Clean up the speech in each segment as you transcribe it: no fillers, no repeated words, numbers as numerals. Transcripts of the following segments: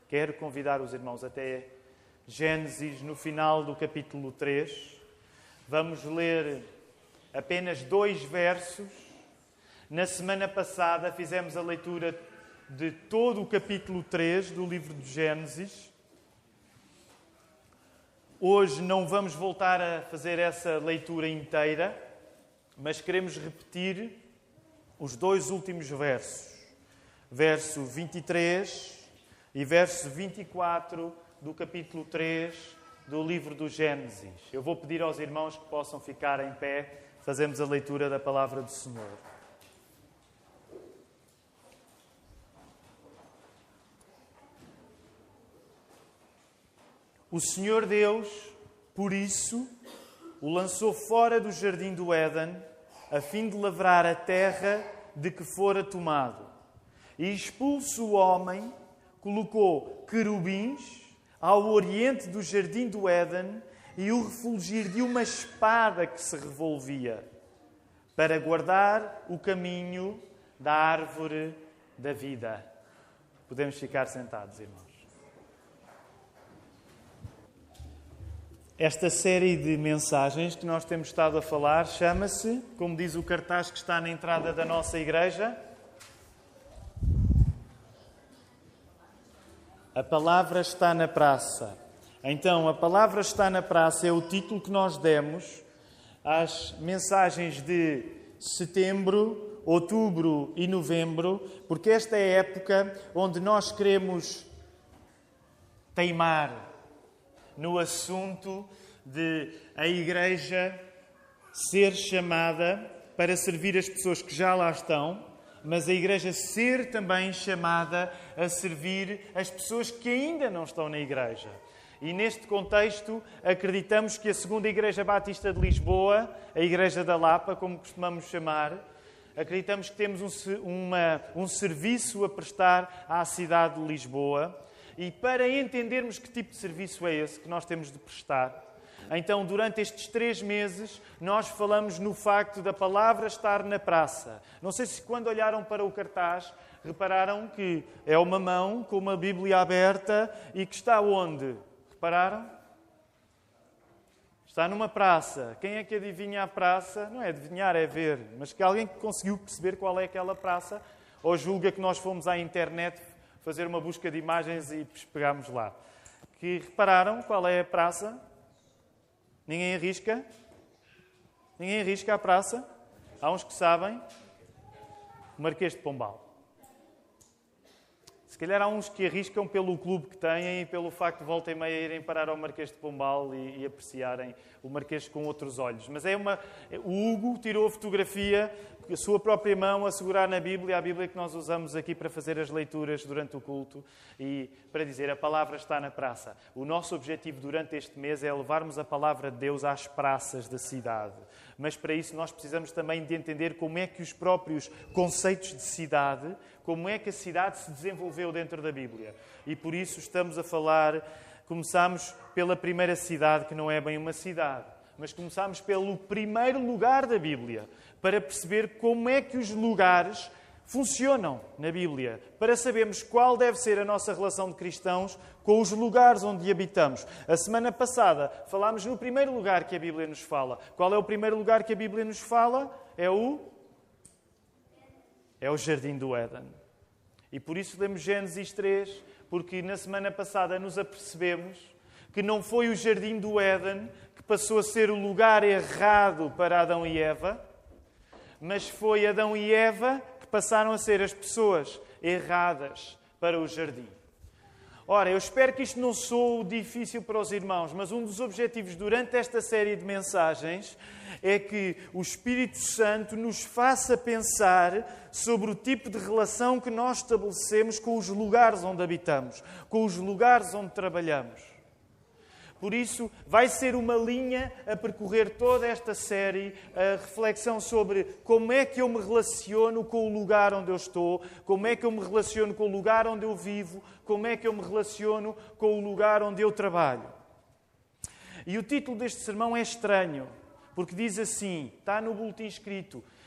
Quero convidar os irmãos até Gênesis, no final do capítulo 3. Vamos ler apenas 2 versos. Na semana passada fizemos a leitura de todo o capítulo 3 do livro de Gênesis. Hoje não vamos voltar a fazer essa leitura inteira, mas queremos repetir os 2 últimos versos. Verso 23 e verso 24 do capítulo 3 do livro do Gênesis. Eu vou pedir aos irmãos que possam ficar em pé. Fazemos a leitura da palavra do Senhor. O Senhor Deus, por isso, o lançou fora do jardim do Éden, a fim de lavrar a terra de que fora tomado. E expulso o homem, colocou querubins ao oriente do jardim do Éden e o refulgir de uma espada que se revolvia, para guardar o caminho da árvore da vida. Podemos ficar sentados, irmãos. Esta série de mensagens que nós temos estado a falar chama-se, como diz o cartaz que está na entrada da nossa igreja, A Palavra está na Praça. Então, A Palavra está na Praça é o título que nós demos às mensagens de setembro, outubro e novembro, porque esta é a época onde nós queremos teimar no assunto de a Igreja ser chamada para servir as pessoas que já lá estão, mas a Igreja ser também chamada a servir as pessoas que ainda não estão na Igreja. E neste contexto, acreditamos que a Segunda Igreja Batista de Lisboa, a Igreja da Lapa, como costumamos chamar, acreditamos que temos um serviço a prestar à cidade de Lisboa. E para entendermos que tipo de serviço é esse que nós temos de prestar, então, durante estes 3 meses, nós falamos no facto da palavra estar na praça. Não sei se quando olharam para o cartaz, repararam que é uma mão com uma Bíblia aberta e que está onde? Repararam? Está numa praça. Quem é que adivinha a praça? Não é adivinhar, é ver. Mas que alguém conseguiu perceber qual é aquela praça ou julga que nós fomos à internet fazer uma busca de imagens e pegámos lá. Que repararam qual é a praça? Ninguém arrisca? Ninguém arrisca a praça? Há uns que sabem. O Marquês de Pombal. Se calhar há uns que arriscam pelo clube que têm e pelo facto de volta e meia irem parar ao Marquês de Pombal e apreciarem o Marquês com outros olhos. Mas o Hugo tirou a fotografia, a sua própria mão a segurar na Bíblia, a Bíblia que nós usamos aqui para fazer as leituras durante o culto e para dizer a palavra está na praça. O nosso objetivo durante este mês é levarmos a palavra de Deus às praças da cidade. Mas para isso nós precisamos também de entender como é que os próprios conceitos de cidade, como é que a cidade se desenvolveu dentro da Bíblia. E por isso estamos a falar, começamos pela primeira cidade, que não é bem uma cidade, mas começamos pelo primeiro lugar da Bíblia, para perceber como é que os lugares funcionam na Bíblia, para sabermos qual deve ser a nossa relação de cristãos com os lugares onde habitamos. A semana passada falámos no primeiro lugar que a Bíblia nos fala. Qual é o primeiro lugar que a Bíblia nos fala? É o Jardim do Éden. E por isso lemos Gênesis 3, porque na semana passada nos apercebemos que não foi o Jardim do Éden que passou a ser o lugar errado para Adão e Eva, mas foi Adão e Eva que passaram a ser as pessoas erradas para o jardim. Ora, eu espero que isto não soe difícil para os irmãos, mas um dos objetivos durante esta série de mensagens é que o Espírito Santo nos faça pensar sobre o tipo de relação que nós estabelecemos com os lugares onde habitamos, com os lugares onde trabalhamos. Por isso, vai ser uma linha a percorrer toda esta série, a reflexão sobre como é que eu me relaciono com o lugar onde eu estou, como é que eu me relaciono com o lugar onde eu vivo, como é que eu me relaciono com o lugar onde eu trabalho. E o título deste sermão é estranho, porque diz assim, está no boletim escrito,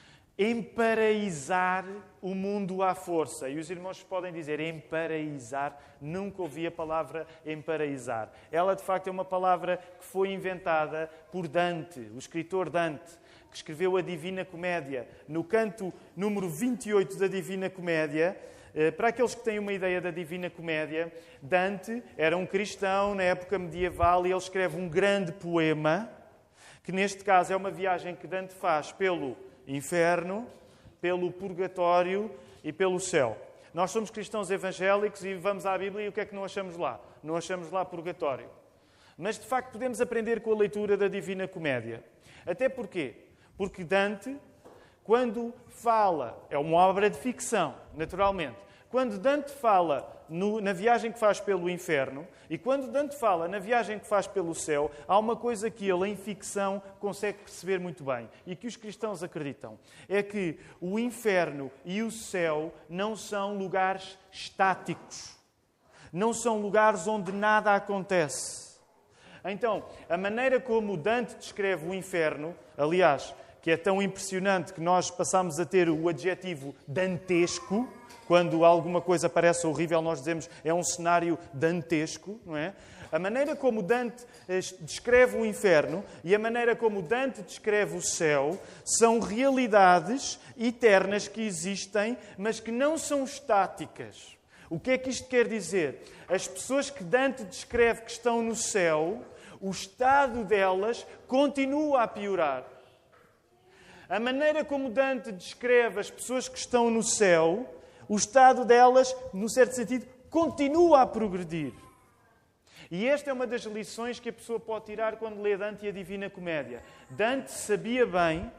emparaizar o mundo à força. E os irmãos podem dizer emparaizar. Nunca ouvi a palavra emparaizar. Ela, de facto, é uma palavra que foi inventada por Dante, o escritor Dante, que escreveu a Divina Comédia. No canto número 28 da Divina Comédia, para aqueles que têm uma ideia da Divina Comédia, Dante era um cristão na época medieval e ele escreve um grande poema, que neste caso é uma viagem que Dante faz pelo inferno, pelo purgatório e pelo céu. Nós somos cristãos evangélicos e vamos à Bíblia e o que é que não achamos lá? Não achamos lá purgatório. Mas, de facto, podemos aprender com a leitura da Divina Comédia. Até porquê? Porque Dante, quando fala, é uma obra de ficção, naturalmente. Quando Dante fala na viagem que faz pelo inferno e quando Dante fala na viagem que faz pelo céu, há uma coisa que ele, em ficção, consegue perceber muito bem e que os cristãos acreditam. É que o inferno e o céu não são lugares estáticos. Não são lugares onde nada acontece. Então, a maneira como Dante descreve o inferno, aliás, que é tão impressionante que nós passamos a ter o adjetivo dantesco. Quando alguma coisa parece horrível, nós dizemos é um cenário dantesco, não é? A maneira como Dante descreve o inferno e a maneira como Dante descreve o céu são realidades eternas que existem, mas que não são estáticas. O que é que isto quer dizer? As pessoas que Dante descreve que estão no céu, o estado delas continua a piorar. A maneira como Dante descreve as pessoas que estão no céu, o estado delas, num certo sentido, continua a progredir. E esta é uma das lições que a pessoa pode tirar quando lê Dante e a Divina Comédia. Dante sabia bem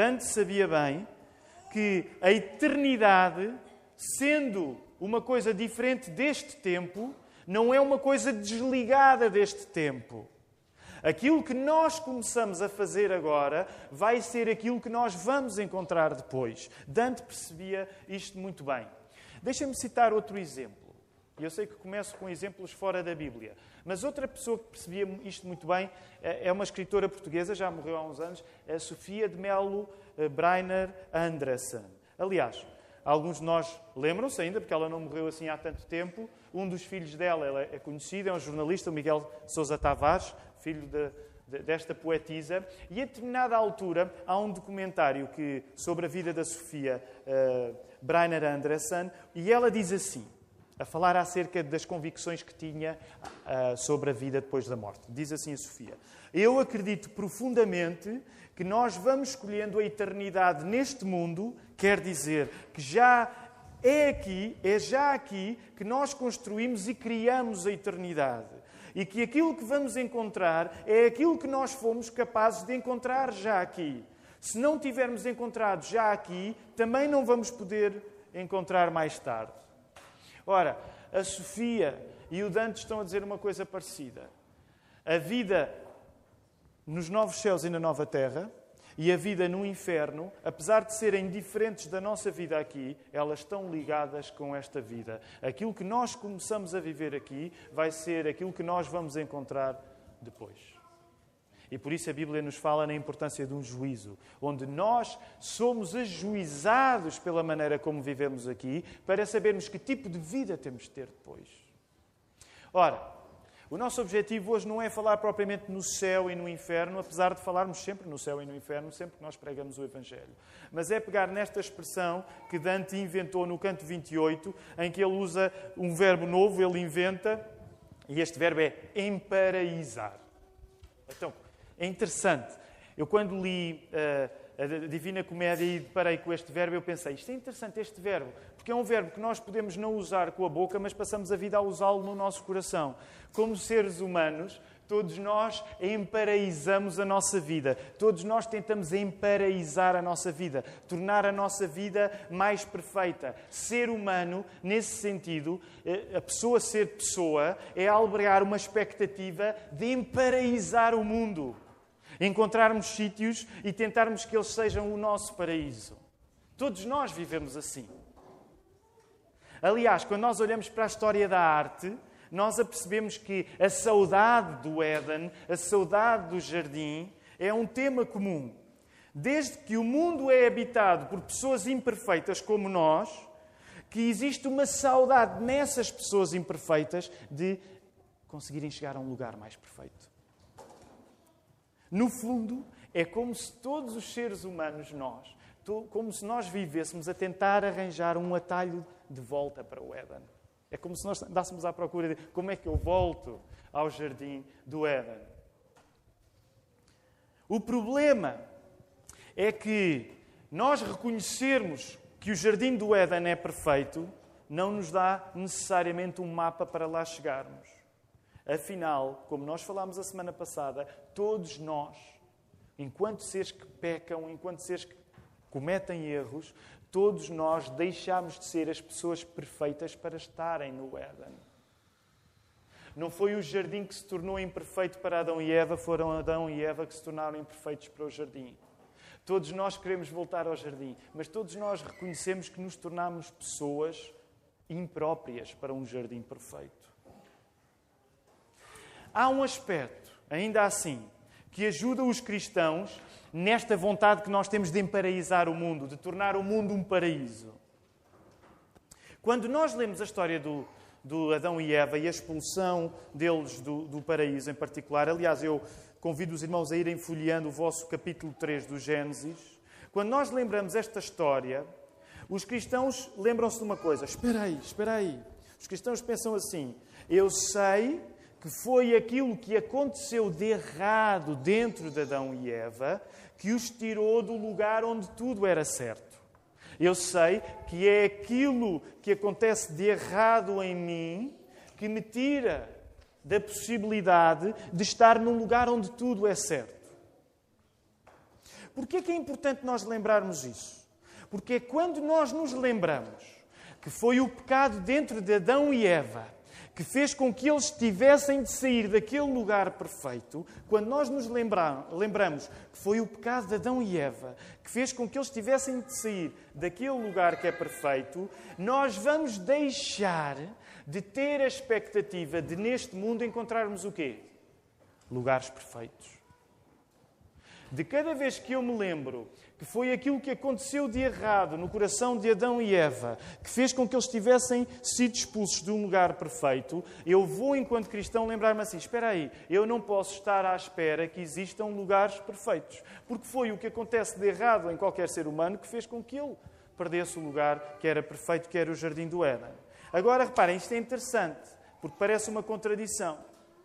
que a eternidade, sendo uma coisa diferente deste tempo, não é uma coisa desligada deste tempo. Aquilo que nós começamos a fazer agora vai ser aquilo que nós vamos encontrar depois. Dante percebia isto muito bem. Deixem-me citar outro exemplo. Eu sei que começo com exemplos fora da Bíblia. Mas outra pessoa que percebia isto muito bem é uma escritora portuguesa, já morreu há uns anos, a Sofia de Melo Breiner Andressen. Aliás, alguns de nós lembram-se ainda, porque ela não morreu assim há tanto tempo. Um dos filhos dela, ela é conhecido, é um jornalista, o Miguel Sousa Tavares, filho desta poetisa. E a determinada altura há um documentário sobre a vida da Sofia Breiner Andressen, e ela diz assim, a falar acerca das convicções que tinha sobre a vida depois da morte. Diz assim a Sofia: eu acredito profundamente que nós vamos escolhendo a eternidade neste mundo, quer dizer que já aqui que nós construímos e criamos a eternidade. E que aquilo que vamos encontrar é aquilo que nós fomos capazes de encontrar já aqui. Se não tivermos encontrado já aqui, também não vamos poder encontrar mais tarde. Ora, a Sofia e o Dante estão a dizer uma coisa parecida. A vida nos novos céus e na nova terra e a vida no inferno, apesar de serem diferentes da nossa vida aqui, elas estão ligadas com esta vida. Aquilo que nós começamos a viver aqui vai ser aquilo que nós vamos encontrar depois. E por isso a Bíblia nos fala na importância de um juízo, onde nós somos ajuizados pela maneira como vivemos aqui, para sabermos que tipo de vida temos de ter depois. Ora, o nosso objetivo hoje não é falar propriamente no céu e no inferno, apesar de falarmos sempre no céu e no inferno, sempre que nós pregamos o Evangelho. Mas é pegar nesta expressão que Dante inventou no canto 28, em que ele usa um verbo novo, ele inventa, e este verbo é emparaizar. Então, é interessante. Eu quando li a Divina Comédia e deparei com este verbo, eu pensei, isto é interessante, este verbo, porque é um verbo que nós podemos não usar com a boca, mas passamos a vida a usá-lo no nosso coração. Como seres humanos, todos nós emparaizamos a nossa vida. Todos nós tentamos emparaizar a nossa vida, tornar a nossa vida mais perfeita. Ser humano, nesse sentido, a pessoa ser pessoa, é albergar uma expectativa de emparaizar o mundo. Encontrarmos sítios e tentarmos que eles sejam o nosso paraíso. Todos nós vivemos assim. Aliás, quando nós olhamos para a história da arte, nós apercebemos que a saudade do Éden, a saudade do jardim, é um tema comum. desde que o mundo é habitado por pessoas imperfeitas como nós, que existe uma saudade nessas pessoas imperfeitas de conseguirem chegar a um lugar mais perfeito. No fundo, é como se todos os seres humanos, como se nós vivêssemos a tentar arranjar um atalho de volta para o Éden. É como se nós andássemos à procura de como é que eu volto ao jardim do Éden. O problema é que nós reconhecermos que o jardim do Éden é perfeito não nos dá necessariamente um mapa para lá chegarmos. Afinal, como nós falámos a semana passada, todos nós, enquanto seres que pecam, enquanto seres que cometem erros, todos nós deixámos de ser as pessoas perfeitas para estarem no Éden. Não foi o jardim que se tornou imperfeito para Adão e Eva, foram Adão e Eva que se tornaram imperfeitos para o jardim. Todos nós queremos voltar ao jardim, mas todos nós reconhecemos que nos tornamos pessoas impróprias para um jardim perfeito. Há um aspecto, ainda assim, que ajuda os cristãos nesta vontade que nós temos de emparaízar o mundo, de tornar o mundo um paraíso. Quando nós lemos a história do Adão e Eva e a expulsão deles do paraíso em particular, aliás, eu convido os irmãos a irem folheando o vosso capítulo 3 do Gênesis. Quando nós lembramos esta história, os cristãos lembram-se de uma coisa. Espera aí. Os cristãos pensam assim: eu sei que foi aquilo que aconteceu de errado dentro de Adão e Eva que os tirou do lugar onde tudo era certo. Eu sei que é aquilo que acontece de errado em mim que me tira da possibilidade de estar num lugar onde tudo é certo. Porquê é que é importante nós lembrarmos isso? Porque é quando nós nos lembramos que foi o pecado dentro de Adão e Eva que fez com que eles tivessem de sair daquele lugar perfeito, quando nós nos lembramos que foi o pecado de Adão e Eva que fez com que eles tivessem de sair daquele lugar que é perfeito, nós vamos deixar de ter a expectativa de neste mundo encontrarmos o quê? Lugares perfeitos. De cada vez que eu me lembro que foi aquilo que aconteceu de errado no coração de Adão e Eva, que fez com que eles tivessem sido expulsos de um lugar perfeito, eu vou, enquanto cristão, lembrar-me assim: espera aí, eu não posso estar à espera que existam lugares perfeitos, porque foi o que acontece de errado em qualquer ser humano que fez com que ele perdesse o lugar que era perfeito, que era o jardim do Éden. Agora, reparem, isto é interessante, porque parece uma contradição.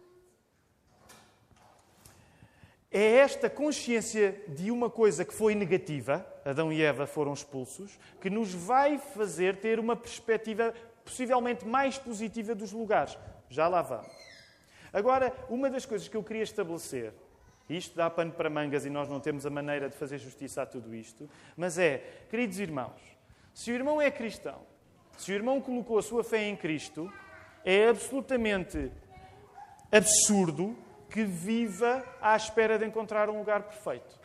É esta consciência de uma coisa que foi negativa, Adão e Eva foram expulsos, que nos vai fazer ter uma perspectiva possivelmente mais positiva dos lugares. Já lá vamos. Agora, uma das coisas que eu queria estabelecer, e isto dá pano para mangas e nós não temos a maneira de fazer justiça a tudo isto, mas é, queridos irmãos, se o irmão é cristão, se o irmão colocou a sua fé em Cristo, é absolutamente absurdo que viva à espera de encontrar um lugar perfeito.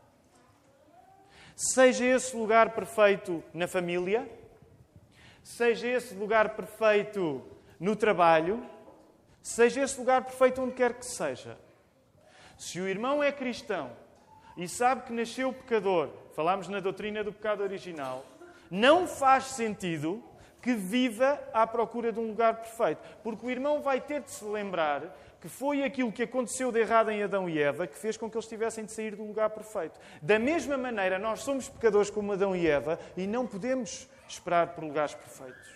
Seja esse lugar perfeito na família, seja esse lugar perfeito no trabalho, seja esse lugar perfeito onde quer que seja. Se o irmão é cristão e sabe que nasceu pecador, falámos na doutrina do pecado original, não faz sentido que viva à procura de um lugar perfeito. Porque o irmão vai ter de se lembrar que foi aquilo que aconteceu de errado em Adão e Eva que fez com que eles tivessem de sair de um lugar perfeito. Da mesma maneira, nós somos pecadores como Adão e Eva e não podemos esperar por lugares perfeitos.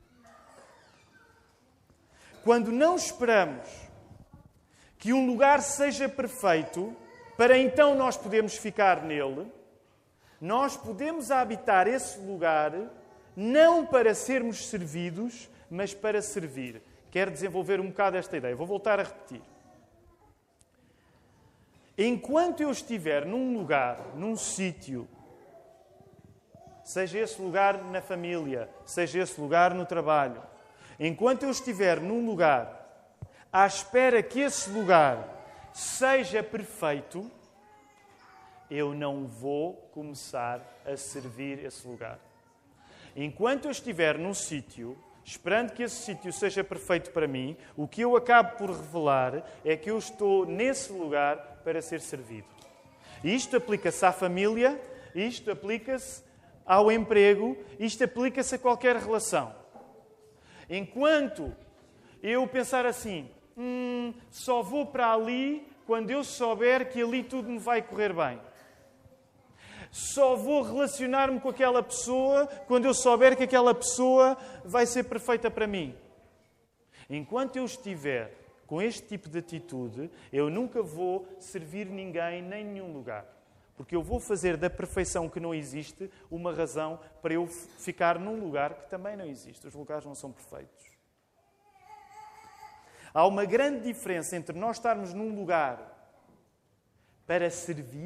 Quando não esperamos que um lugar seja perfeito, para então nós podermos ficar nele, nós podemos habitar esse lugar não para sermos servidos, mas para servir. Quero desenvolver um bocado esta ideia. Vou voltar a repetir. Enquanto eu estiver num lugar, num sítio, seja esse lugar na família, seja esse lugar no trabalho, enquanto eu estiver num lugar à espera que esse lugar seja perfeito, eu não vou começar a servir esse lugar. Enquanto eu estiver num sítio, esperando que esse sítio seja perfeito para mim, o que eu acabo por revelar é que eu estou nesse lugar para ser servido. Isto aplica-se à família, isto aplica-se ao emprego, isto aplica-se a qualquer relação. Enquanto eu pensar assim, só vou para ali quando eu souber que ali tudo me vai correr bem. Só vou relacionar-me com aquela pessoa quando eu souber que aquela pessoa vai ser perfeita para mim. Enquanto eu estiver com este tipo de atitude, eu nunca vou servir ninguém nem nenhum lugar. Porque eu vou fazer da perfeição que não existe uma razão para eu ficar num lugar que também não existe. Os lugares não são perfeitos. Há uma grande diferença entre nós estarmos num lugar para servir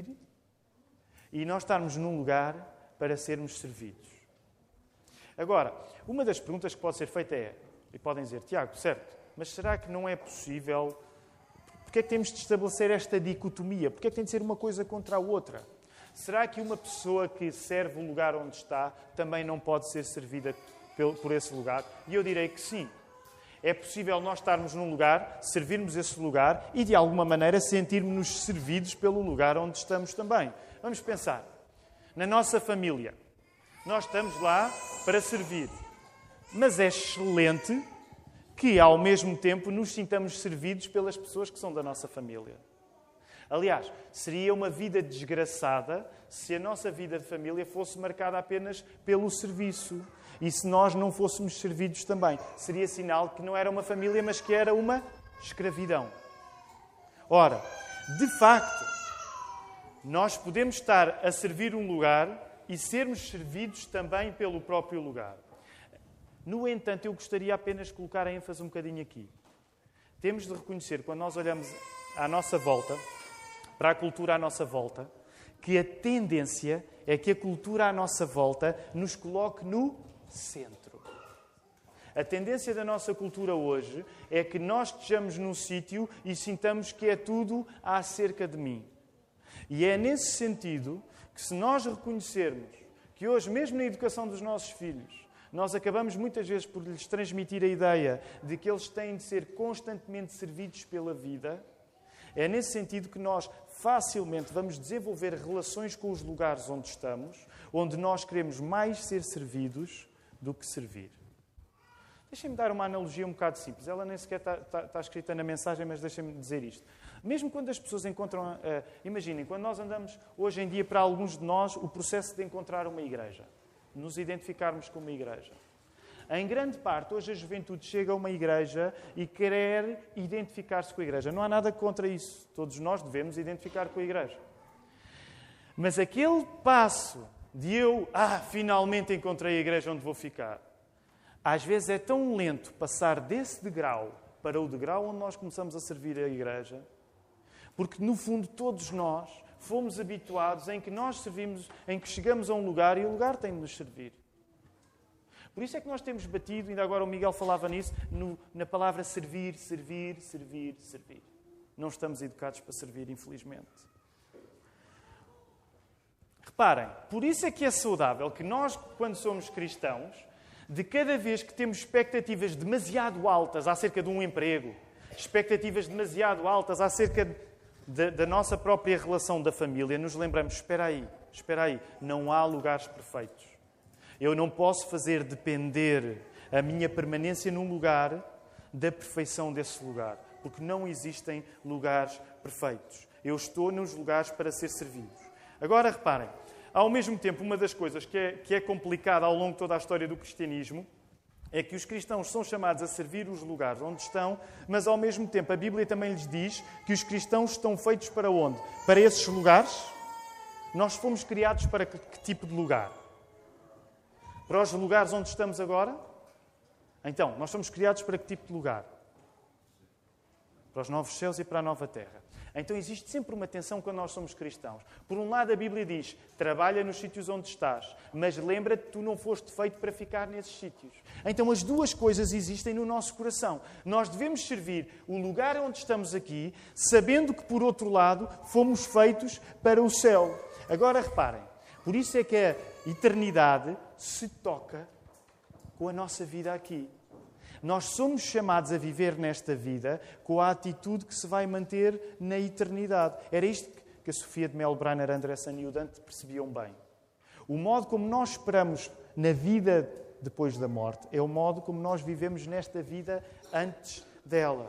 e nós estarmos num lugar para sermos servidos. Agora, uma das perguntas que pode ser feita é, e podem dizer, Tiago, certo, mas será que não é possível? Porquê é que temos de estabelecer esta dicotomia? Porquê é que tem de ser uma coisa contra a outra? Será que uma pessoa que serve o lugar onde está também não pode ser servida por esse lugar? E eu direi que sim. É possível nós estarmos num lugar, servirmos esse lugar e, de alguma maneira, sentirmos-nos servidos pelo lugar onde estamos também. Vamos pensar. Na nossa família. Nós estamos lá para servir. Mas é excelente que, ao mesmo tempo, nos sintamos servidos pelas pessoas que são da nossa família. Aliás, seria uma vida desgraçada se a nossa vida de família fosse marcada apenas pelo serviço. E se nós não fôssemos servidos também. Seria sinal que não era uma família, mas que era uma escravidão. Ora, de facto, nós podemos estar a servir um lugar e sermos servidos também pelo próprio lugar. No entanto, eu gostaria apenas de colocar a ênfase um bocadinho aqui. Temos de reconhecer, quando nós olhamos à nossa volta, para a cultura à nossa volta, que a tendência é que a cultura à nossa volta nos coloque no centro. A tendência da nossa cultura hoje é que nós estejamos num sítio e sintamos que é tudo acerca de mim. E é nesse sentido que, se nós reconhecermos que hoje, mesmo na educação dos nossos filhos, nós acabamos muitas vezes por lhes transmitir a ideia de que eles têm de ser constantemente servidos pela vida, é nesse sentido que nós facilmente vamos desenvolver relações com os lugares onde estamos, onde nós queremos mais ser servidos do que servir. Deixem-me dar uma analogia um bocado simples. Ela nem sequer está escrita na mensagem, mas deixem-me dizer isto. Mesmo quando as pessoas encontram... imaginem, quando nós andamos, hoje em dia, para alguns de nós, o processo de encontrar uma igreja. Nos identificarmos com uma igreja. Em grande parte, hoje a juventude chega a uma igreja e quer identificar-se com a igreja. Não há nada contra isso. Todos nós devemos identificar com a igreja. Mas aquele passo de eu, finalmente encontrei a igreja onde vou ficar, às vezes é tão lento passar desse degrau para o degrau onde nós começamos a servir a igreja, porque, no fundo, todos nós fomos habituados em que nós servimos, em que chegamos a um lugar e o lugar tem de nos servir. Por isso é que nós temos batido, ainda agora o Miguel falava nisso, na palavra servir, servir, servir, servir. Não estamos educados para servir, infelizmente. Reparem, por isso é que é saudável que nós, quando somos cristãos, de cada vez que temos expectativas demasiado altas acerca de um emprego, expectativas demasiado altas acerca da nossa própria relação da família, nos lembramos, espera aí, não há lugares perfeitos. Eu não posso fazer depender a minha permanência num lugar da perfeição desse lugar, porque não existem lugares perfeitos. Eu estou nos lugares para ser servidos. Agora, reparem, ao mesmo tempo, uma das coisas que é complicada ao longo de toda a história do cristianismo é que os cristãos são chamados a servir os lugares onde estão, mas ao mesmo tempo a Bíblia também lhes diz que os cristãos estão feitos para onde? Para esses lugares? Nós fomos criados para que tipo de lugar? Para os lugares onde estamos agora? Então, nós somos criados para que tipo de lugar? Para os novos céus e para a nova terra. Então existe sempre uma tensão quando nós somos cristãos. Por um lado, a Bíblia diz, trabalha nos sítios onde estás, mas lembra-te que tu não foste feito para ficar nesses sítios. Então as duas coisas existem no nosso coração. Nós devemos servir o lugar onde estamos aqui, sabendo que, por outro lado, fomos feitos para o céu. Agora reparem, por isso é que a eternidade se toca com a nossa vida aqui. Nós somos chamados a viver nesta vida com a atitude que se vai manter na eternidade. Era isto que a Sofia de Melbrenner, Andressen e o Dante percebiam bem. O modo como nós esperamos na vida depois da morte é o modo como nós vivemos nesta vida antes dela.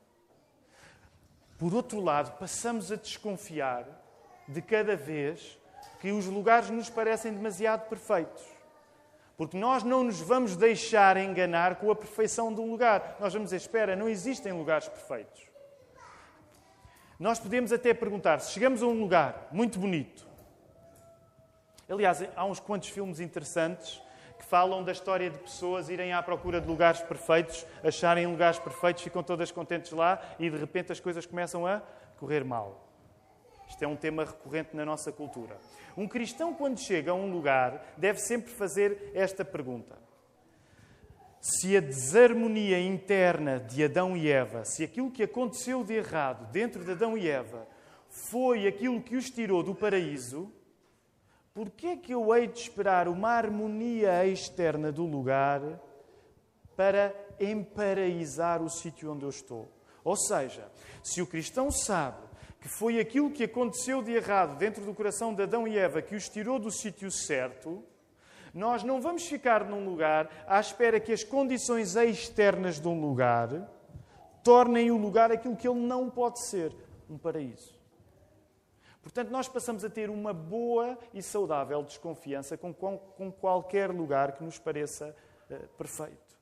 Por outro lado, passamos a desconfiar de cada vez que os lugares nos parecem demasiado perfeitos. Porque nós não nos vamos deixar enganar com a perfeição de um lugar. Nós vamos dizer, espera, não existem lugares perfeitos. Nós podemos até perguntar, se chegamos a um lugar muito bonito. Aliás, há uns quantos filmes interessantes que falam da história de pessoas irem à procura de lugares perfeitos, acharem lugares perfeitos, ficam todas contentes lá e de repente as coisas começam a correr mal. Isto é um tema recorrente na nossa cultura. Um cristão, quando chega a um lugar, deve sempre fazer esta pergunta. Se a desarmonia interna de Adão e Eva, se aquilo que aconteceu de errado dentro de Adão e Eva foi aquilo que os tirou do paraíso, por que é que eu hei de esperar uma harmonia externa do lugar para emparaizar o sítio onde eu estou? Ou seja, se o cristão sabe que foi aquilo que aconteceu de errado dentro do coração de Adão e Eva que os tirou do sítio certo, nós não vamos ficar num lugar à espera que as condições externas de um lugar tornem o lugar aquilo que ele não pode ser, um paraíso. Portanto, nós passamos a ter uma boa e saudável desconfiança com qualquer lugar que nos pareça perfeito.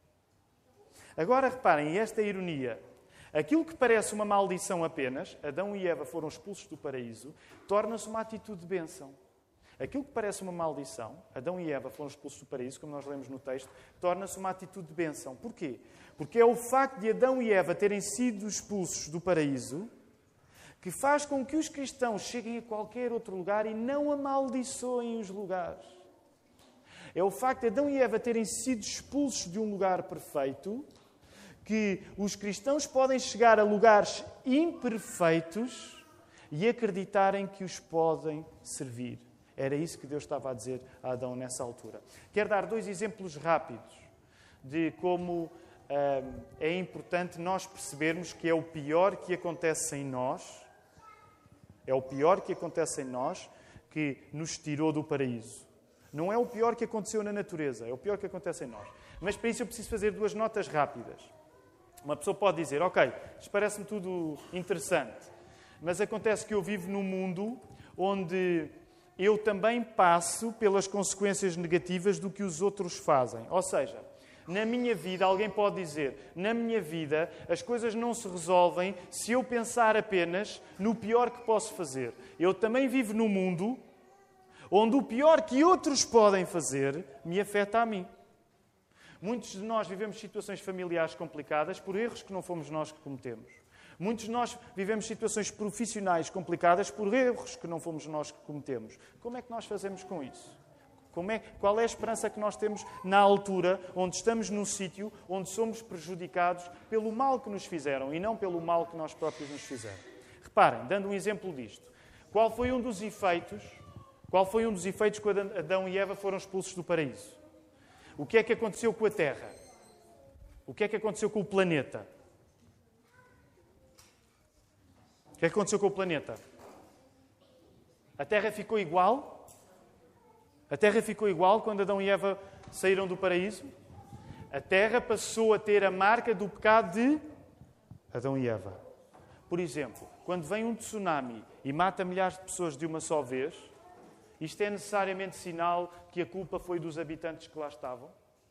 Agora, reparem, esta ironia. Aquilo que parece uma maldição apenas, Adão e Eva foram expulsos do paraíso, torna-se uma atitude de bênção. Aquilo que parece uma maldição, Adão e Eva foram expulsos do paraíso, como nós lemos no texto, torna-se uma atitude de bênção. Porquê? Porque é o facto de Adão e Eva terem sido expulsos do paraíso que faz com que os cristãos cheguem a qualquer outro lugar e não amaldiçoem os lugares. É o facto de Adão e Eva terem sido expulsos de um lugar perfeito que os cristãos podem chegar a lugares imperfeitos e acreditarem que os podem servir. Era isso que Deus estava a dizer a Adão nessa altura. Quero dar 2 exemplos rápidos de como é importante nós percebermos que é o pior que acontece em nós, é o pior que acontece em nós que nos tirou do paraíso. Não é o pior que aconteceu na natureza, é o pior que acontece em nós. Mas para isso eu preciso fazer 2 notas rápidas. Uma pessoa pode dizer, ok, isto parece-me tudo interessante, mas acontece que eu vivo num mundo onde eu também passo pelas consequências negativas do que os outros fazem. Ou seja, na minha vida, alguém pode dizer, na minha vida as coisas não se resolvem se eu pensar apenas no pior que posso fazer. Eu também vivo num mundo onde o pior que outros podem fazer me afeta a mim. Muitos de nós vivemos situações familiares complicadas por erros que não fomos nós que cometemos. Muitos de nós vivemos situações profissionais complicadas por erros que não fomos nós que cometemos. Como é que nós fazemos com isso? Qual é a esperança que nós temos na altura onde estamos num sítio onde somos prejudicados pelo mal que nos fizeram e não pelo mal que nós próprios nos fizeram? Reparem, dando um exemplo disto. Qual foi um dos efeitos quando Adão e Eva foram expulsos do paraíso? O que é que aconteceu com a Terra? O que é que aconteceu com o planeta? O que é que aconteceu com o planeta? A Terra ficou igual? A Terra ficou igual quando Adão e Eva saíram do paraíso? A Terra passou a ter a marca do pecado de Adão e Eva. Por exemplo, quando vem um tsunami e mata milhares de pessoas de uma só vez, isto é necessariamente sinal que a culpa foi dos habitantes que lá estavam?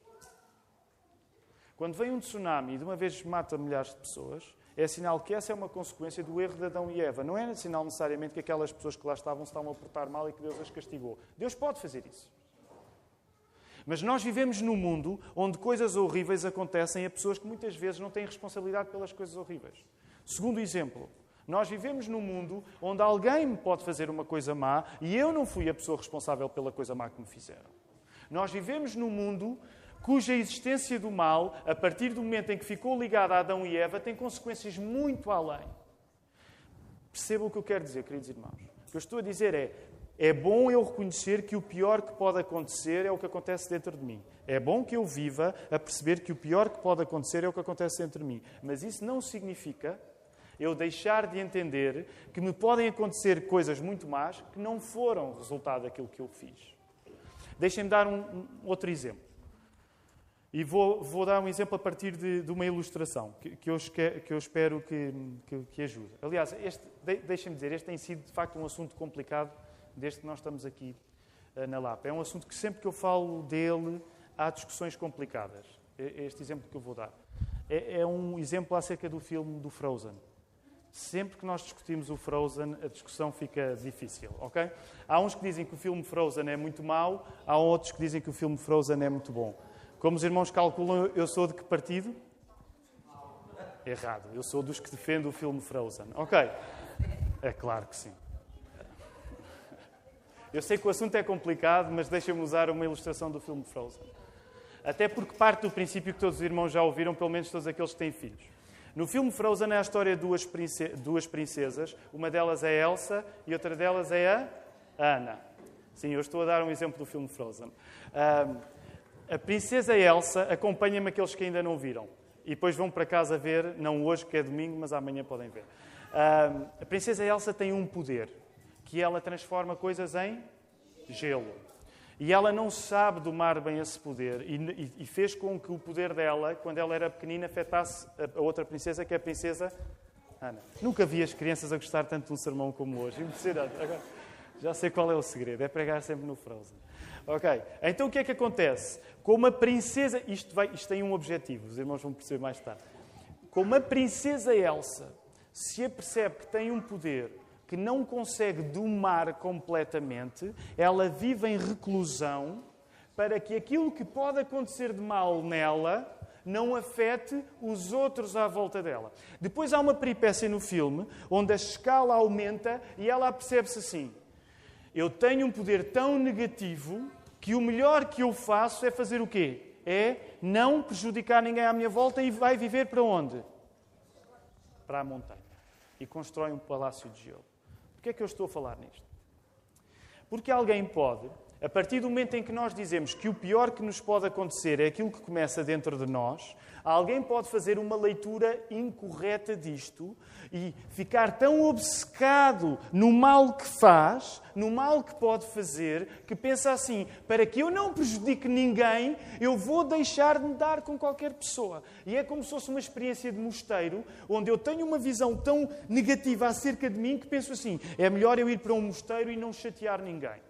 Quando vem um tsunami e de uma vez mata milhares de pessoas, é sinal que essa é uma consequência do erro de Adão e Eva. Não é sinal necessariamente que aquelas pessoas que lá estavam se estavam a portar mal e que Deus as castigou. Deus pode fazer isso. Mas nós vivemos num mundo onde coisas horríveis acontecem a pessoas que muitas vezes não têm responsabilidade pelas coisas horríveis. Segundo exemplo, nós vivemos num mundo onde alguém me pode fazer uma coisa má e eu não fui a pessoa responsável pela coisa má que me fizeram. Nós vivemos num mundo cuja existência do mal, a partir do momento em que ficou ligada a Adão e Eva, tem consequências muito além. Percebam o que eu quero dizer, queridos irmãos. O que eu estou a dizer é bom eu reconhecer que o pior que pode acontecer é o que acontece dentro de mim. É bom que eu viva a perceber que o pior que pode acontecer é o que acontece dentro de mim. Mas isso não significa eu deixar de entender que me podem acontecer coisas muito más que não foram resultado daquilo que eu fiz. Deixem-me dar um outro exemplo. E vou dar um exemplo a partir de uma ilustração que eu espero que ajude. Aliás, deixem-me dizer, este tem sido de facto um assunto complicado desde que nós estamos aqui na Lapa. É um assunto que sempre que eu falo dele há discussões complicadas. É este exemplo que eu vou dar. É um exemplo acerca do filme do Frozen. Sempre que nós discutimos o Frozen, a discussão fica difícil, ok? Há uns que dizem que o filme Frozen é muito mau, há outros que dizem que o filme Frozen é muito bom. Como os irmãos calculam, eu sou de que partido? Errado. Eu sou dos que defendem o filme Frozen. Ok. É claro que sim. Eu sei que o assunto é complicado, mas deixem-me usar uma ilustração do filme Frozen. Até porque parte do princípio que todos os irmãos já ouviram, pelo menos todos aqueles que têm filhos. No filme Frozen é a história de duas princesas. Uma delas é a Elsa e outra delas é a Anna. Sim, eu estou a dar um exemplo do filme Frozen. A princesa Elsa acompanha-me aqueles que ainda não viram. E depois vão para casa ver, não hoje que é domingo, mas amanhã podem ver. A princesa Elsa tem um poder, que ela transforma coisas em gelo. E ela não sabe domar bem esse poder e fez com que o poder dela, quando ela era pequenina, afetasse a outra princesa, que é a princesa Ana. Nunca vi as crianças a gostar tanto de um sermão como hoje. Impressionante. Agora, já sei qual é o segredo, é pregar sempre no Frozen. Ok, então o que é que acontece? Como a princesa... Isto tem um objetivo, os irmãos vão perceber mais tarde. Como a princesa Elsa se apercebe que tem um poder que não consegue domar completamente, ela vive em reclusão para que aquilo que pode acontecer de mal nela não afete os outros à volta dela. Depois há uma peripécia no filme onde a escala aumenta e ela apercebe-se assim: eu tenho um poder tão negativo que o melhor que eu faço é fazer o quê? É não prejudicar ninguém à minha volta e vai viver para onde? Para a montanha. E constrói um palácio de gelo. Porquê é que eu estou a falar nisto? Porque alguém pode, a partir do momento em que nós dizemos que o pior que nos pode acontecer é aquilo que começa dentro de nós, alguém pode fazer uma leitura incorreta disto e ficar tão obcecado no mal que faz, no mal que pode fazer, que pensa assim: para que eu não prejudique ninguém, eu vou deixar de me dar com qualquer pessoa. E é como se fosse uma experiência de mosteiro, onde eu tenho uma visão tão negativa acerca de mim que penso assim: é melhor eu ir para um mosteiro e não chatear ninguém.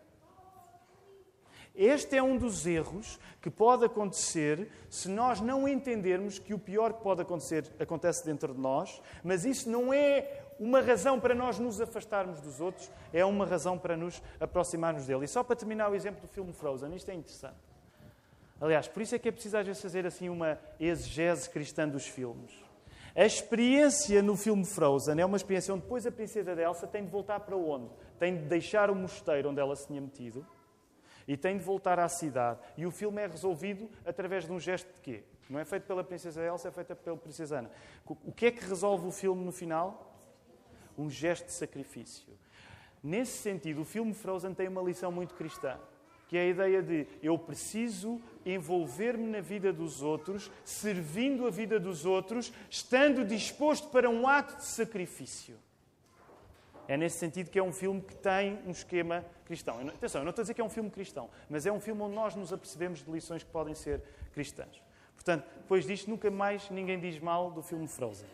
Este é um dos erros que pode acontecer se nós não entendermos que o pior que pode acontecer acontece dentro de nós, mas isso não é uma razão para nós nos afastarmos dos outros, é uma razão para nos aproximarmos dele. E só para terminar o exemplo do filme Frozen, isto é interessante. Aliás, por isso é que é preciso às vezes fazer assim uma exegese cristã dos filmes. A experiência no filme Frozen é uma experiência onde depois a princesa Elsa tem de voltar para onde? Tem de deixar o mosteiro onde ela se tinha metido e tem de voltar à cidade. E o filme é resolvido através de um gesto de quê? Não é feito pela princesa Elsa, é feito pela princesa Ana. O que é que resolve o filme no final? Um gesto de sacrifício. Nesse sentido, o filme Frozen tem uma lição muito cristã, que é a ideia de eu preciso envolver-me na vida dos outros, servindo a vida dos outros, estando disposto para um ato de sacrifício. É nesse sentido que é um filme que tem um esquema cristão. Atenção, eu não estou a dizer que é um filme cristão, mas é um filme onde nós nos apercebemos de lições que podem ser cristãs. Portanto, depois disto, nunca mais ninguém diz mal do filme Frozen.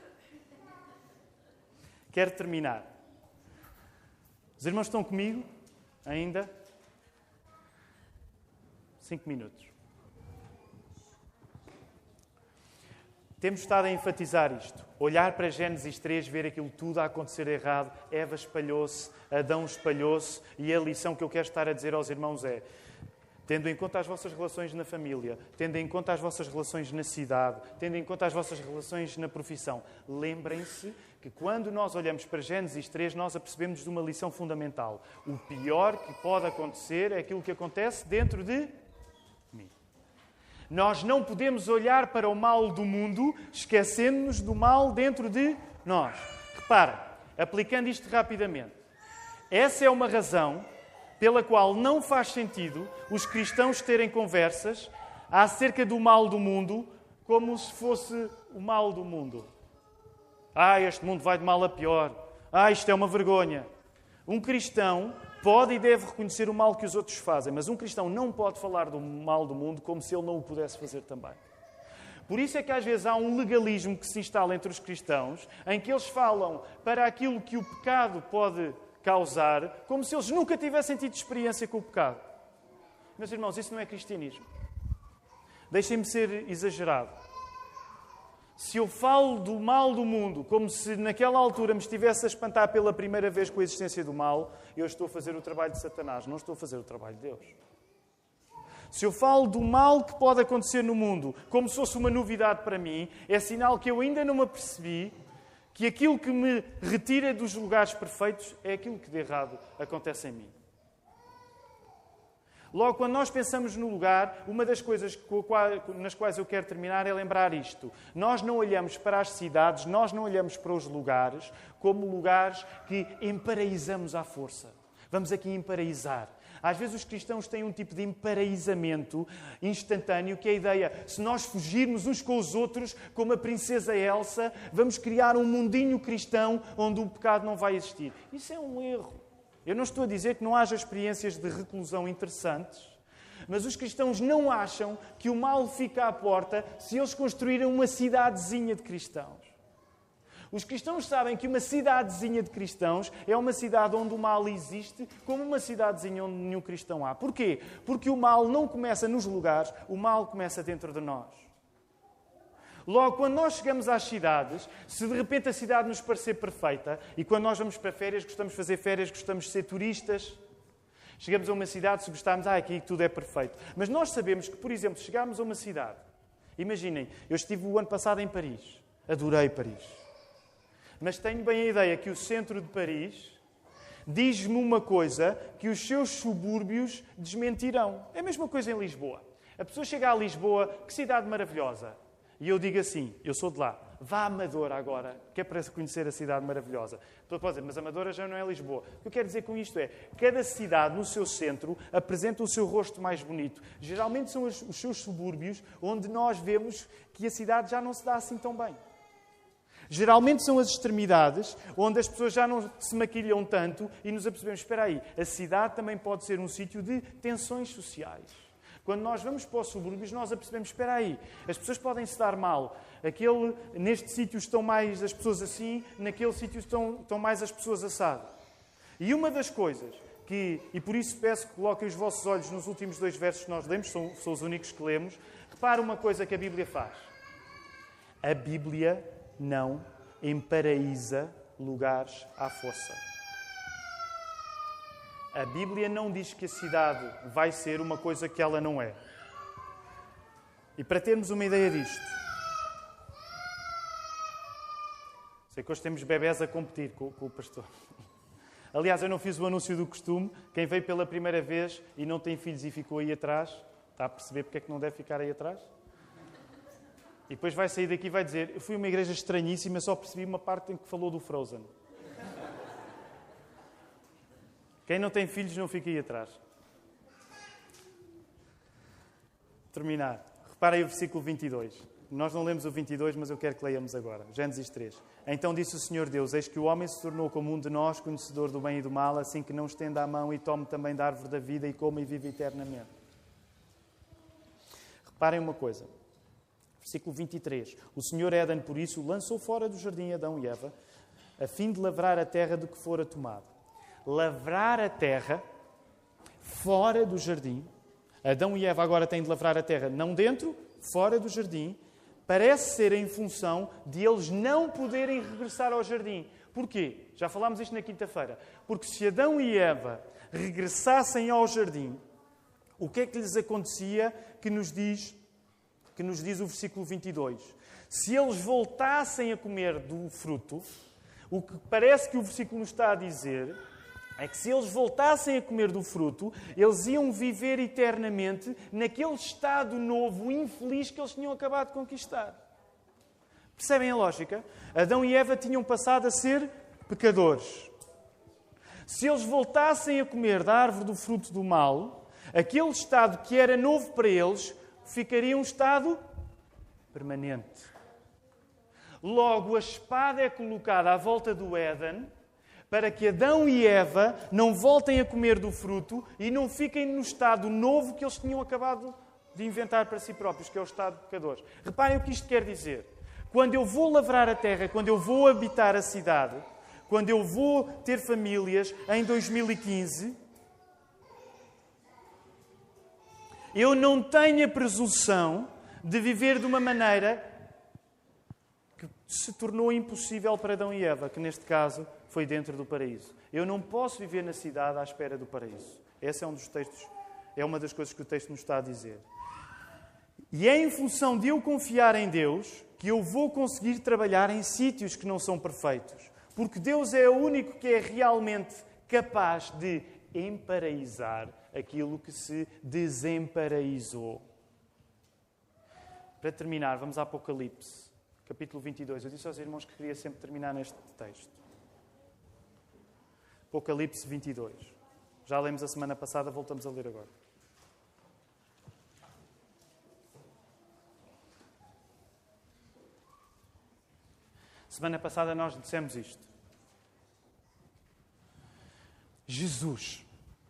Quero terminar. Os irmãos estão comigo? Ainda? 5 minutos. Temos estado a enfatizar isto. Olhar para Gênesis 3, ver aquilo tudo a acontecer errado. Eva espalhou-se, Adão espalhou-se. E a lição que eu quero estar a dizer aos irmãos é: tendo em conta as vossas relações na família, tendo em conta as vossas relações na cidade, tendo em conta as vossas relações na profissão, lembrem-se que quando nós olhamos para Gênesis 3, nós apercebemos de uma lição fundamental. O pior que pode acontecer é aquilo que acontece dentro de mim. Nós não podemos olhar para o mal do mundo esquecendo-nos do mal dentro de nós. Repara, aplicando isto rapidamente, essa é uma razão pela qual não faz sentido os cristãos terem conversas acerca do mal do mundo como se fosse o mal do mundo. Este mundo vai de mal a pior. Isto é uma vergonha. Um cristão pode e deve reconhecer o mal que os outros fazem, mas um cristão não pode falar do mal do mundo como se ele não o pudesse fazer também. Por isso é que às vezes há um legalismo que se instala entre os cristãos, em que eles falam para aquilo que o pecado pode causar, como se eles nunca tivessem tido experiência com o pecado. Meus irmãos, isso não é cristianismo. Deixem-me ser exagerado. Se eu falo do mal do mundo, como se naquela altura me estivesse a espantar pela primeira vez com a existência do mal, eu estou a fazer o trabalho de Satanás, não estou a fazer o trabalho de Deus. Se eu falo do mal que pode acontecer no mundo, como se fosse uma novidade para mim, é sinal que eu ainda não me apercebi que aquilo que me retira dos lugares perfeitos é aquilo que de errado acontece em mim. Logo, quando nós pensamos no lugar, uma das coisas nas quais eu quero terminar é lembrar isto. Nós não olhamos para as cidades, nós não olhamos para os lugares como lugares que emparaízamos à força. Vamos aqui emparaízar. Às vezes os cristãos têm um tipo de emparaízamento instantâneo, que é a ideia, se nós fugirmos uns com os outros, como a princesa Elsa, vamos criar um mundinho cristão onde o pecado não vai existir. Isso é um erro. Eu não estou a dizer que não haja experiências de reclusão interessantes, mas os cristãos não acham que o mal fica à porta se eles construírem uma cidadezinha de cristãos. Os cristãos sabem que uma cidadezinha de cristãos é uma cidade onde o mal existe, como uma cidadezinha onde nenhum cristão há. Porquê? Porque o mal não começa nos lugares, o mal começa dentro de nós. Logo, quando nós chegamos às cidades, se de repente a cidade nos parecer perfeita, e quando nós vamos para férias, gostamos de fazer férias, gostamos de ser turistas, chegamos a uma cidade, se gostarmos, aqui tudo é perfeito. Mas nós sabemos que, por exemplo, se chegarmos a uma cidade, imaginem, eu estive o ano passado em Paris, adorei Paris. Mas tenho bem a ideia que o centro de Paris diz-me uma coisa que os seus subúrbios desmentirão. É a mesma coisa em Lisboa. A pessoa chega a Lisboa, que cidade maravilhosa. E eu digo assim, eu sou de lá, vá a Amadora agora, que é para conhecer a cidade maravilhosa. A pessoa pode dizer, mas Amadora já não é Lisboa. O que eu quero dizer com isto é, cada cidade no seu centro apresenta o seu rosto mais bonito. Geralmente são os seus subúrbios onde nós vemos que a cidade já não se dá assim tão bem. Geralmente são as extremidades, onde as pessoas já não se maquilham tanto e nos apercebemos, espera aí, a cidade também pode ser um sítio de tensões sociais. Quando nós vamos para os subúrbios, nós apercebemos, espera aí, as pessoas podem se dar mal. Neste sítio estão mais as pessoas assim, naquele sítio estão mais as pessoas assado. E uma das coisas e por isso peço que coloquem os vossos olhos nos últimos 2 versos que nós lemos, são os únicos que lemos, repara uma coisa que a Bíblia faz. A Bíblia não emparaíza lugares à força. A Bíblia não diz que a cidade vai ser uma coisa que ela não é. E para termos uma ideia disto, sei que hoje temos bebés a competir com o pastor. Aliás, eu não fiz o anúncio do costume. Quem veio pela primeira vez e não tem filhos e ficou aí atrás, está a perceber porque é que não deve ficar aí atrás? E depois vai sair daqui e vai dizer, eu fui a uma igreja estranhíssima, só percebi uma parte em que falou do Frozen. Quem não tem filhos não fica aí atrás. Terminar. Reparem o versículo 22. Nós não lemos o 22, mas eu quero que leiamos agora. Gênesis 3. Então disse o Senhor Deus, eis que o homem se tornou como um de nós, conhecedor do bem e do mal, assim que não estenda a mão e tome também da árvore da vida e coma e vive eternamente. Reparem uma coisa. Versículo 23. O Senhor Éden, por isso, lançou fora do jardim Adão e Eva, a fim de lavrar a terra de que fora tomado. Lavrar a terra fora do jardim. Adão e Eva agora têm de lavrar a terra, não dentro, fora do jardim. Parece ser em função de eles não poderem regressar ao jardim. Porquê? Já falámos isto na quinta-feira. Porque se Adão e Eva regressassem ao jardim, o que é que lhes acontecia que nos diz o versículo 22? Se eles voltassem a comer do fruto, o que parece que o versículo nos está a dizer é que se eles voltassem a comer do fruto, eles iam viver eternamente naquele estado novo, infeliz, que eles tinham acabado de conquistar. Percebem a lógica? Adão e Eva tinham passado a ser pecadores. Se eles voltassem a comer da árvore do fruto do mal, aquele estado que era novo para eles ficaria um estado permanente. Logo, a espada é colocada à volta do Éden para que Adão e Eva não voltem a comer do fruto e não fiquem no estado novo que eles tinham acabado de inventar para si próprios, que é o estado de pecadores. Reparem o que isto quer dizer. Quando eu vou lavrar a terra, quando eu vou habitar a cidade, quando eu vou ter famílias em 2015, eu não tenho a presunção de viver de uma maneira que se tornou impossível para Adão e Eva, que neste caso foi dentro do paraíso. Eu não posso viver na cidade à espera do paraíso. Esse é um dos textos, é uma das coisas que o texto nos está a dizer. E é em função de eu confiar em Deus que eu vou conseguir trabalhar em sítios que não são perfeitos. Porque Deus é o único que é realmente capaz de emparaizar aquilo que se desemparaizou. Para terminar, vamos a Apocalipse, capítulo 22. Eu disse aos irmãos que queria sempre terminar neste texto. Apocalipse 22. Já lemos a semana passada, voltamos a ler agora. Semana passada nós dissemos isto. Jesus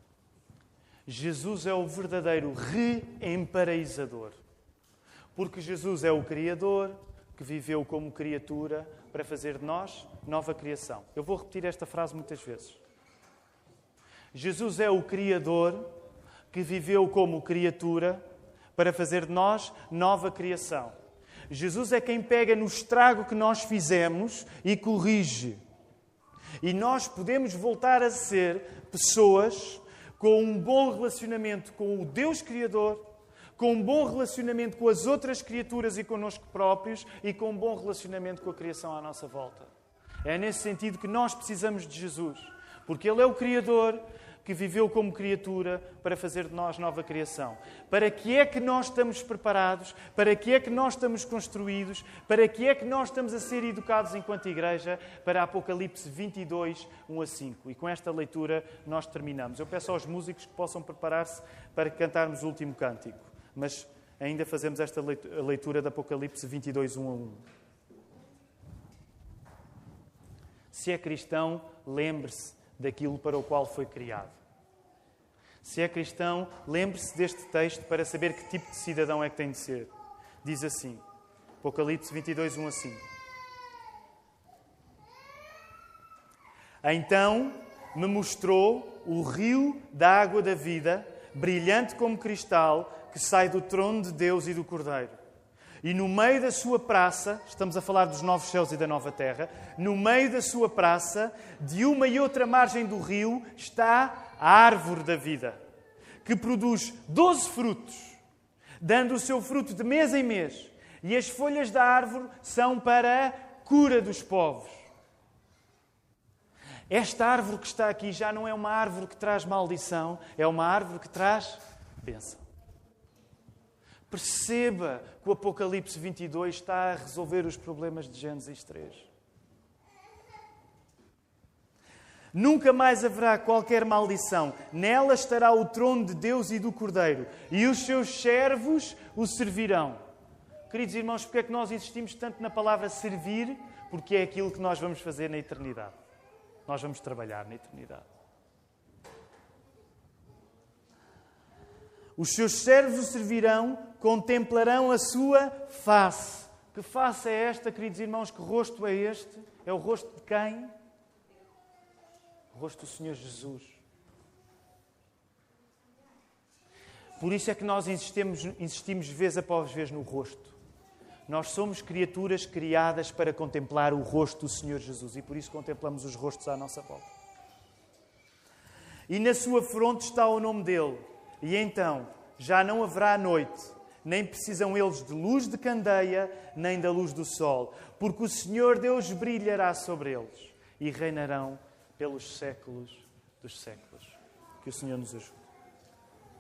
é o verdadeiro reemparaizador. Porque Jesus é o Criador que viveu como criatura para fazer de nós nova criação. Eu vou repetir esta frase muitas vezes. Jesus é o Criador que viveu como criatura para fazer de nós nova criação. Jesus é quem pega no estrago que nós fizemos e corrige. E nós podemos voltar a ser pessoas com um bom relacionamento com o Deus Criador, com um bom relacionamento com as outras criaturas e connosco próprios e com um bom relacionamento com a criação à nossa volta. É nesse sentido que nós precisamos de Jesus, porque Ele é o Criador que viveu como criatura para fazer de nós nova criação. Para que é que nós estamos preparados? Para que é que nós estamos construídos? Para que é que nós estamos a ser educados enquanto igreja? Para Apocalipse 22, 1 a 5. E com esta leitura nós terminamos. Eu peço aos músicos que possam preparar-se para cantarmos o último cântico. Mas ainda fazemos esta leitura de Apocalipse 22, 1 a 1. Se é cristão, lembre-se daquilo para o qual foi criado. Se é cristão, lembre-se deste texto para saber que tipo de cidadão é que tem de ser. Diz assim, Apocalipse 22, 1 a 5. Então me mostrou o rio da água da vida, brilhante como cristal, que sai do trono de Deus e do Cordeiro. E no meio da sua praça, estamos a falar dos novos céus e da nova terra, no meio da sua praça, de uma e outra margem do rio, está a árvore da vida, que produz 12 frutos, dando o seu fruto de mês em mês. E as folhas da árvore são para a cura dos povos. Esta árvore que está aqui já não é uma árvore que traz maldição, é uma árvore que traz bênção. Perceba que o Apocalipse 22 está a resolver os problemas de Gênesis 3. Nunca mais haverá qualquer maldição. Nela estará o trono de Deus e do Cordeiro, e os seus servos o servirão. Queridos irmãos, porque é que nós insistimos tanto na palavra servir? Porque é aquilo que nós vamos fazer na eternidade. Nós vamos trabalhar na eternidade. Os seus servos o servirão, contemplarão a sua face. Que face é esta, queridos irmãos? Que rosto é este? É o rosto de quem? O rosto do Senhor Jesus. Por isso é que nós insistimos vez após vez no rosto. Nós somos criaturas criadas para contemplar o rosto do Senhor Jesus e por isso contemplamos os rostos à nossa volta. E na sua fronte está o nome dele. E então já não haverá noite, nem precisam eles de luz de candeia, nem da luz do sol, porque o Senhor Deus brilhará sobre eles e reinarão pelos séculos dos séculos. Que o Senhor nos ajude.